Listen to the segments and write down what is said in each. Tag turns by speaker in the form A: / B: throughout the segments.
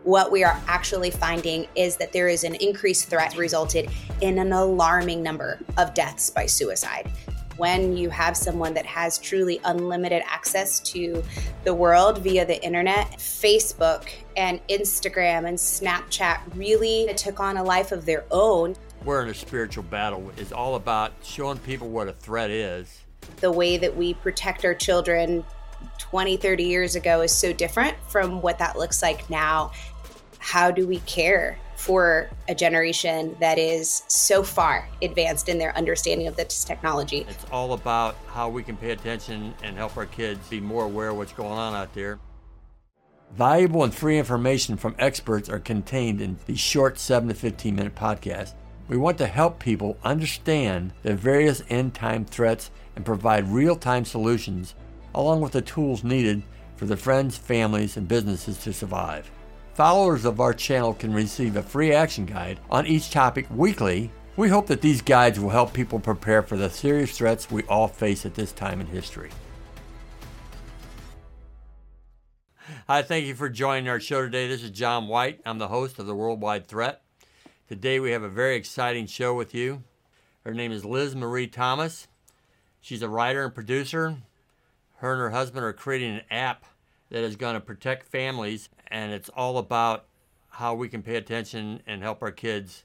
A: what we are actually finding is that there is an increased threat resulted in an alarming number of deaths by suicide. When you have someone that has truly unlimited access to the world via the internet, Facebook and Instagram and Snapchat really took on a life of their own.
B: We're in a spiritual battle. It's all about showing people what a threat is.
A: The way that we protect our children 20, 30 years ago is so different from what that looks like now. How do we care for a generation that is so far advanced in their understanding of this technology?
B: It's all about how we can pay attention and help our kids be more aware of what's going on out there. Valuable and free information from experts are contained in these short 7 to 15 minute podcasts. We want to help people understand the various end-time threats and provide real-time solutions along with the tools needed for their friends, families, and businesses to survive. Followers of our channel can receive a free action guide on each topic weekly. We hope that these guides will help people prepare for the serious threats we all face at this time in history. Hi, thank you for joining our show today. This is John White. I'm the host of The Worldwide Threat. Today we have a very exciting show with you. Her name is Liz Marie Thomas. She's a writer and producer. Her and her husband are creating an app that is going to protect families, and it's all about how we can pay attention and help our kids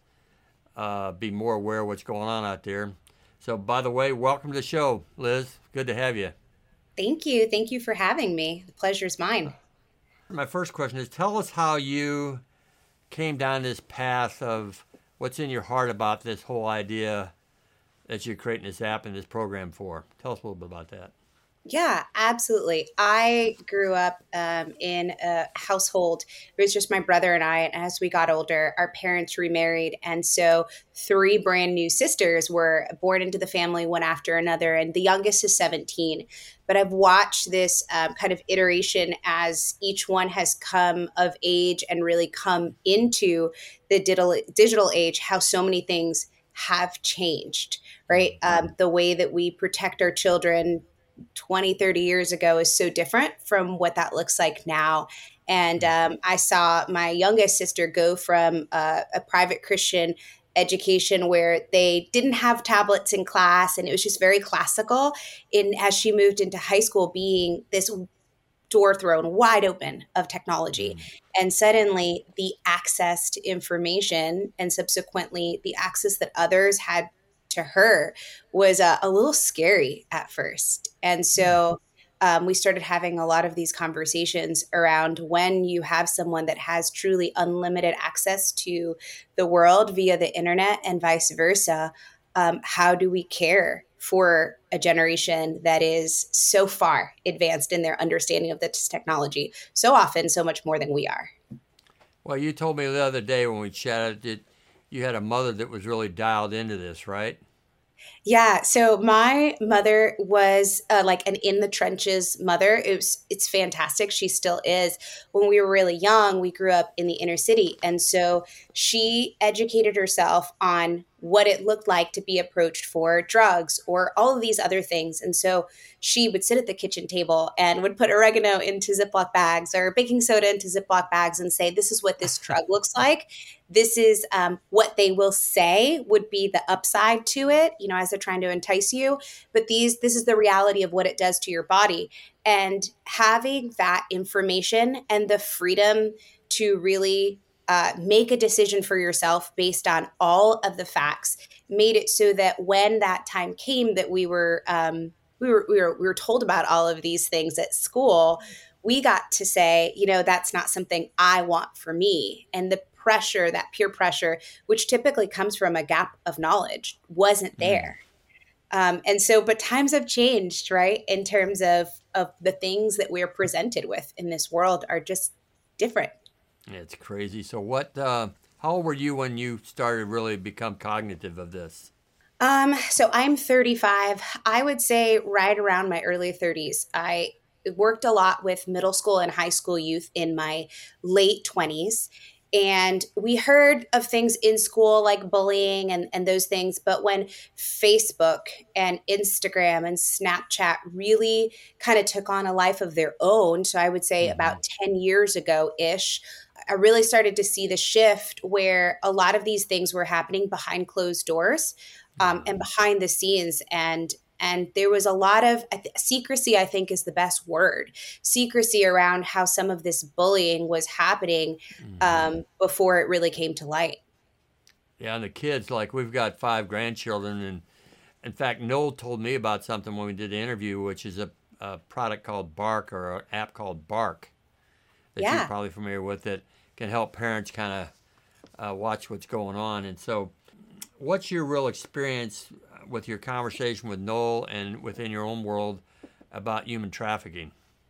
B: be more aware of what's going on out there. So, by the way, welcome to the show, Liz. Good to have you.
A: Thank you. Thank you for having me. The pleasure's mine.
B: My first question is, tell us how you came down this path of what's in your heart about this whole idea that you're creating this app and this program for. Tell us a little bit about that.
A: Yeah, absolutely. I grew up in a household. It was just my brother and I. And as we got older, our parents remarried. And so 3 brand new sisters were born into the family one after another. And the youngest is 17. But I've watched this kind of iteration as each one has come of age and really come into the digital age, how so many things have changed, right? The way that we protect our children 20, 30 years ago is so different from what that looks like now. And I saw my youngest sister go from a private Christian education where they didn't have tablets in class and it was just very classical, as she moved into high school, being this door thrown wide open of technology. And suddenly the access to information and subsequently the access that others had to her was a little scary at first. And so we started having a lot of these conversations around when you have someone that has truly unlimited access to the world via the internet and vice versa. How do we care for a generation that is so far advanced in their understanding of this technology, so often, so much more than we are?
B: Well, you told me the other day when we chatted that you had a mother that was really dialed into this, right?
A: Yeah. So my mother was like an in the trenches mother. It's fantastic. She still is. When we were really young, we grew up in the inner city. And so she educated herself on what it looked like to be approached for drugs or all of these other things. And so she would sit at the kitchen table and would put oregano into Ziploc bags or baking soda into Ziploc bags and say, this is what this drug looks like. This is what they will say would be the upside to it, as they're trying to entice you. But this is the reality of what it does to your body. And having that information and the freedom to really make a decision for yourself based on all of the facts made it so that when that time came that we were told about all of these things at school, we got to say, that's not something I want for me. And the pressure, that peer pressure, which typically comes from a gap of knowledge, wasn't there. But times have changed, right? In terms of the things that we're presented with in this world are just different.
B: It's crazy. So how old were you when you started really become cognitive of this?
A: So I'm 35. I would say right around my early 30s. I worked a lot with middle school and high school youth in my late 20s. And we heard of things in school like bullying and those things. But when Facebook and Instagram and Snapchat really kind of took on a life of their own, so I would say about 10 years ago-ish, I really started to see the shift where a lot of these things were happening behind closed doors, and behind the scenes. And there was a lot of secrecy, I think is the best word, secrecy around how some of this bullying was happening, before it really came to light.
B: Yeah, and the kids, like we've got 5 grandchildren, and in fact, Noel told me about something when we did the interview, which is a product called Bark, or an app called Bark that you're
A: Yeah.
B: probably familiar with, that can help parents kind of watch what's going on. And so, what's your real experience with your conversation with Noel and within your own world about human trafficking?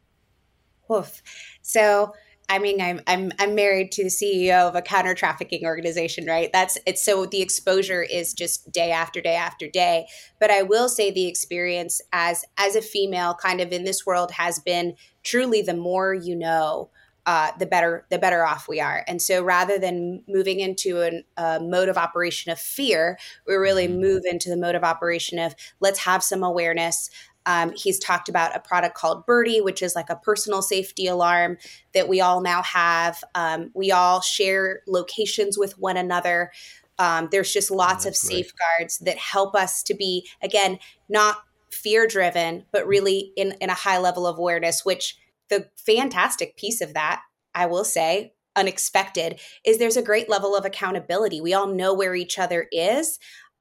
A: Oof. So, I mean, I'm married to the CEO of a counter trafficking organization, right? That's it's so the exposure is just day after day after day. But I will say the experience as a female, kind of in this world, has been truly the more you know, the better off we are. And so, rather than moving into a mode of operation of fear, we really
B: Mm-hmm.
A: move into the mode of operation of let's have some awareness. He's talked about a product called Birdie, which is like a personal safety alarm that we all now have. We all share locations with one another. There's just
B: Oh,
A: lots of
B: that's great.
A: safeguards that help us to be, again, not fear driven, but really in a high level of awareness, which the fantastic piece of that, I will say, unexpected, is there's a great level of accountability. We all know where each other is.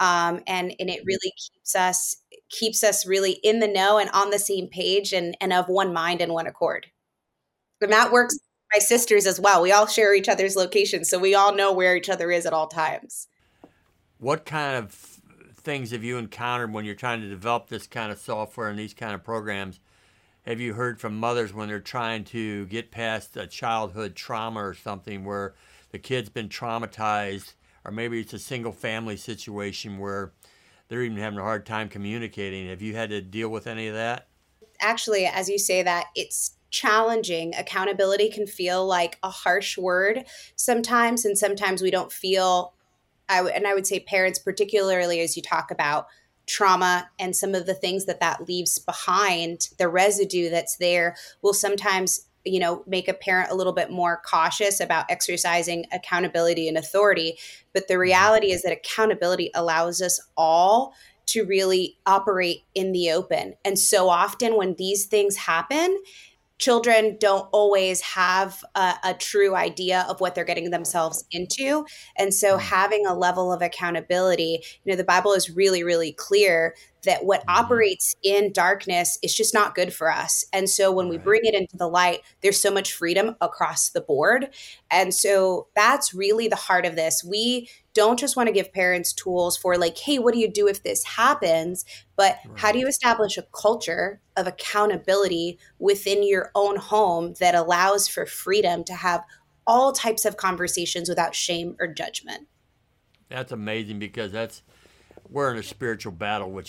A: And it really keeps us really in the know and on the same page, and of one mind and one accord. And that works with my sisters as well. We all share each other's locations, so we all know where each other is at all times.
B: What kind of things have you encountered when you're trying to develop this kind of software and these kind of programs? Have you heard from mothers when they're trying to get past a childhood trauma or something where the kid's been traumatized, or maybe it's a single family situation where they're even having a hard time communicating? Have you had to deal with any of that?
A: Actually, as you say that, it's challenging. Accountability can feel like a harsh word sometimes, and sometimes we don't feel. And I would say parents, particularly as you talk about trauma and some of the things that leaves behind, the residue that's there, will sometimes, make a parent a little bit more cautious about exercising accountability and authority. But the
B: Mm-hmm.
A: reality is that accountability allows us all to really operate in the open. And so often when these things happen, children don't always have a true idea of what they're getting themselves into. And so having a level of accountability, the Bible is really, really clear that what
B: Mm-hmm.
A: operates in darkness is just not good for us. And so when we
B: Right.
A: bring it into the light, there's so much freedom across the board. And so that's really the heart of this. We don't just want to give parents tools for like, hey, what do you do if this happens? But how do
B: Right.
A: you establish a culture of accountability within your own home that allows for freedom to have all types of conversations without shame or judgment?
B: That's amazing, because we're in a spiritual battle, which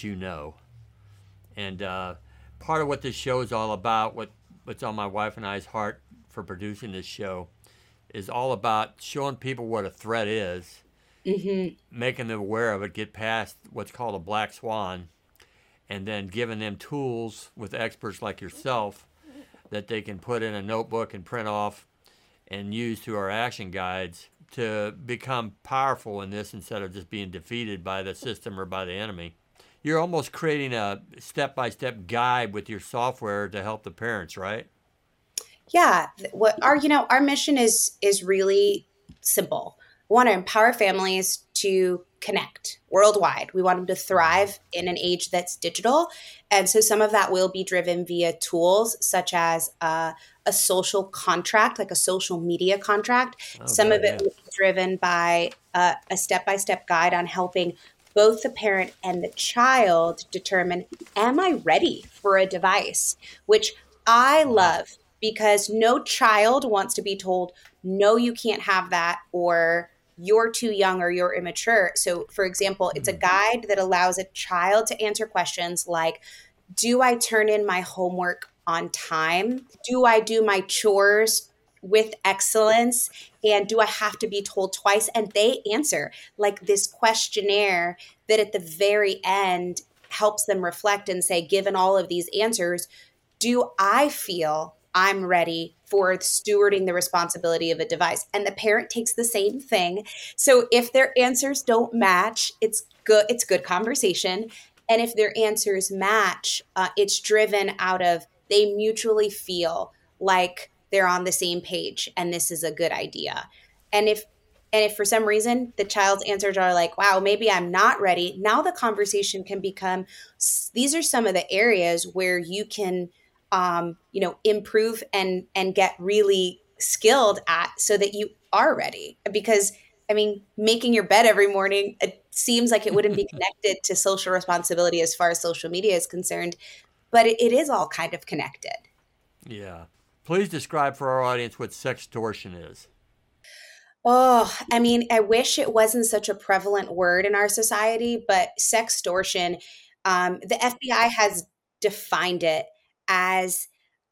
B: and part of what this show is all about, what's on my wife and I's heart for producing this show, is all about showing people what a threat is,
A: Hmm.
B: making them aware of it, get past what's called a black swan, and then giving them tools with experts like yourself that they can put in a notebook and print off and use through our action guides to become powerful in this, instead of just being defeated by the system or by the enemy. You're almost creating a step-by-step guide with your software to help the parents, right?
A: Yeah, what our mission is really simple. We want to empower families to connect worldwide. We want them to
B: Mm-hmm.
A: thrive in an age that's digital, and so some of that will be driven via tools such as a social contract, like a social media contract.
B: Oh,
A: Some of
B: good,
A: it
B: yeah.
A: will be driven by a step by step guide on helping both the parent and the child determine, am I ready for a device? Which I
B: Wow.
A: love, because no child wants to be told, no, you can't have that, or you're too young or you're immature. So, for example, it's a
B: Hmm.
A: guide that allows a child to answer questions like, do I turn in my homework on time? Do I do my chores with excellence? And do I have to be told twice? And they answer like this questionnaire that at the very end helps them reflect and say, given all of these answers, do I feel I'm ready for stewarding the responsibility of a device. And the parent takes the same thing. So if their answers don't match, it's good conversation. And if their answers match, it's driven out of they mutually feel like they're on the same page and this is a good idea. And if for some reason the child's answers are like, wow, maybe I'm not ready, now the conversation can become, these are some of the areas where you can improve and get really skilled at so that you are ready. Because I mean, making your bed every morning, it seems like it wouldn't be connected to social responsibility as far as social media is concerned, but it is all kind of connected.
B: Yeah. Please describe for our audience what sextortion is.
A: Oh, I mean, I wish it wasn't such a prevalent word in our society, but sextortion, the FBI has defined it as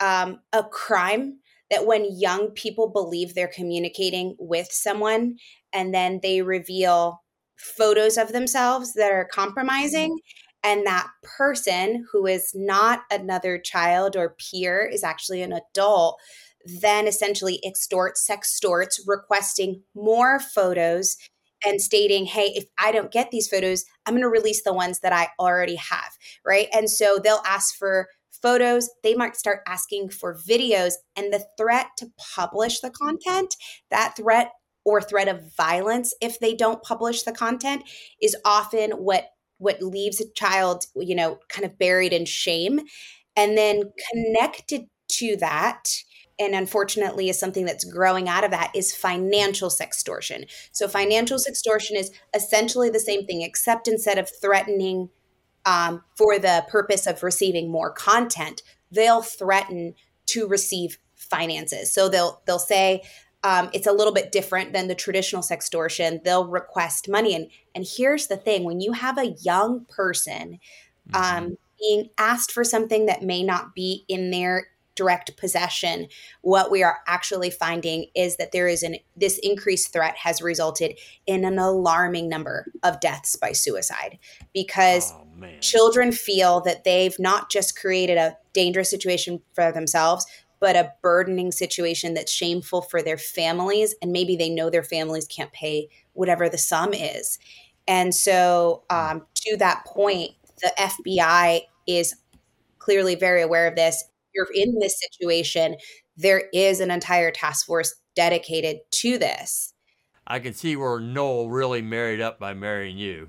A: a crime that when young people believe they're communicating with someone and then they reveal photos of themselves that are compromising, and that person who is not another child or peer is actually an adult, then essentially sextorts, requesting more photos and stating, hey, if I don't get these photos, I'm going to release the ones that I already have, right? And so they'll ask for photos, they might start asking for videos, and the threat to publish the content, that threat or threat of violence if they don't publish the content, is often what leaves a child, kind of buried in shame. And then connected to that, and unfortunately is something that's growing out of that, is financial sextortion. So financial sextortion is essentially the same thing, except instead of threatening for the purpose of receiving more content, they'll threaten to receive finances. So they'll say, it's a little bit different than the traditional sextortion. They'll request money. And here's the thing, when you have a young person being asked for something that may not be in their direct possession, what we are actually finding is that this increased threat has resulted in an alarming number of deaths by suicide, because children feel that they've not just created a dangerous situation for themselves, but a burdening situation that's shameful for their families. And maybe they know their families can't pay whatever the sum is. And so to that point, the FBI is clearly very aware of this. You're in this situation, there is an entire task force dedicated to this.
B: I can see where Noel really married up by marrying you.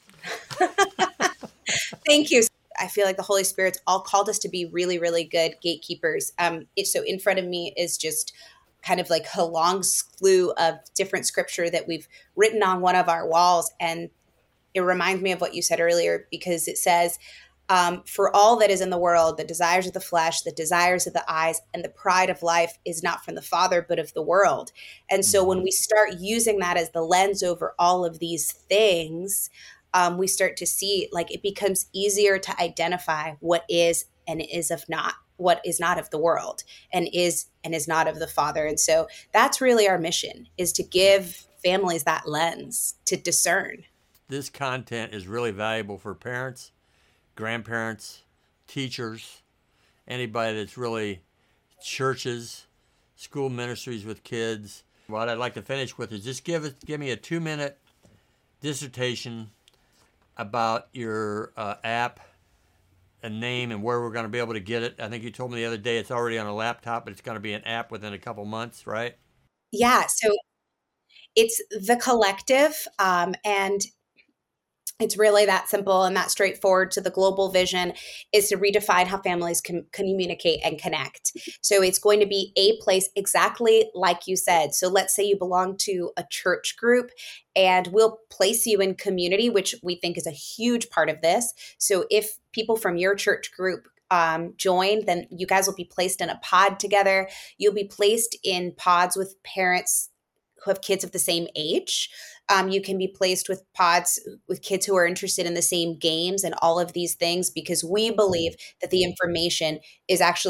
A: Thank you. I feel like the Holy Spirit's all called us to be really, really good gatekeepers. So in front of me is just kind of like a long slew of different scripture that we've written on one of our walls. And it reminds me of what you said earlier, because it says, for all that is in the world, the desires of the flesh, the desires of the eyes, and the pride of life is not from the Father, but of the world. And so when we start using that as the lens over all of these things, we start to see, like, it becomes easier to identify what is and is of not, what is not of the world and is not of the Father. And so that's really our mission, is to give families that lens to discern.
B: This content is really valuable for parents, grandparents, teachers, anybody that's really churches, school ministries with kids. What I'd like to finish with is just give me a 2-minute dissertation about your app, a name, and where we're going to be able to get it. I think you told me the other day it's already on a laptop, but it's going to be an app within a couple months, right?
A: Yeah. So it's The Collective, and it's really that simple and that straightforward. So the global vision is to redefine how families can communicate and connect. So it's going to be a place exactly like you said. So let's say you belong to a church group, and we'll place you in community, which we think is a huge part of this. So if people from your church group join, then you guys will be placed in a pod together. You'll be placed in pods with parents who have kids of the same age. You can be placed with pods with kids who are interested in the same games and all of these things, because we believe that the information is actually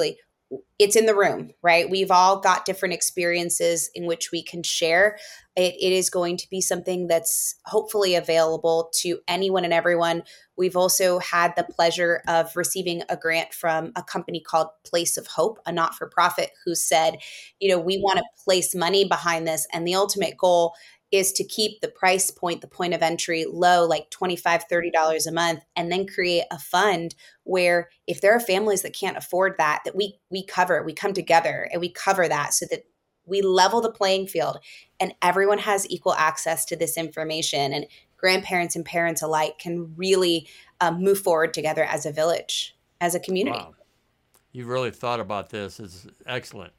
A: it's in the room, right? We've all got different experiences in which we can share. It is going to be something that's hopefully available to anyone and everyone. We've also had the pleasure of receiving a grant from a company called Place of Hope, a not-for-profit, who said, we want to place money behind this. And the ultimate goal is to keep the price point, the point of entry low, like $25, $30 a month, and then create a fund where if there are families that can't afford that we cover, we come together and we cover that so that we level the playing field and everyone has equal access to this information, and grandparents and parents alike can really move forward together as a village, as a community.
B: Wow. You've really thought about this. It's excellent.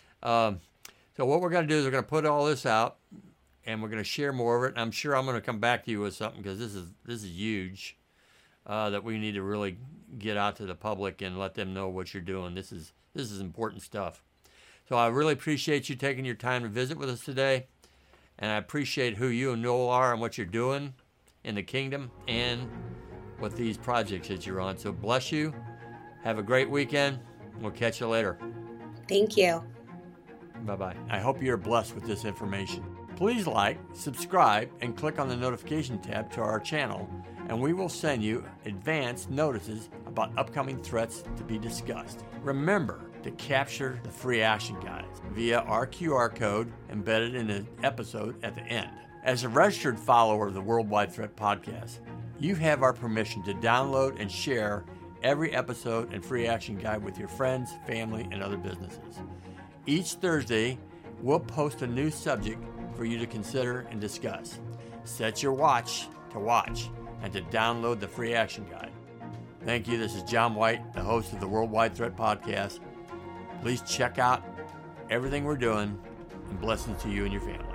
B: So what we're going to do is we're going to put all this out, and we're going to share more of it. And I'm sure I'm going to come back to you with something, because this is huge, that we need to really get out to the public and let them know what you're doing. This is important stuff. So I really appreciate you taking your time to visit with us today, and I appreciate who you and Noel are and what you're doing in the kingdom and with these projects that you're on. So bless you. Have a great weekend. We'll catch you later.
A: Thank you.
B: Bye-bye. I hope you're blessed with this information. Please like, subscribe, and click on the notification tab to our channel, and we will send you advance notices about upcoming threats to be discussed. Remember to capture the free action guides via our QR code embedded in the episode at the end. As a registered follower of the Worldwide Threat Podcast, you have our permission to download and share every episode and free action guide with your friends, family, and other businesses. Each Thursday, we'll post a new subject for you to consider and discuss. Set your watch to watch and to download the free action guide. Thank you. This is John White, the host of the Worldwide Threat Podcast. Please check out everything we're doing, and blessings to you and your family.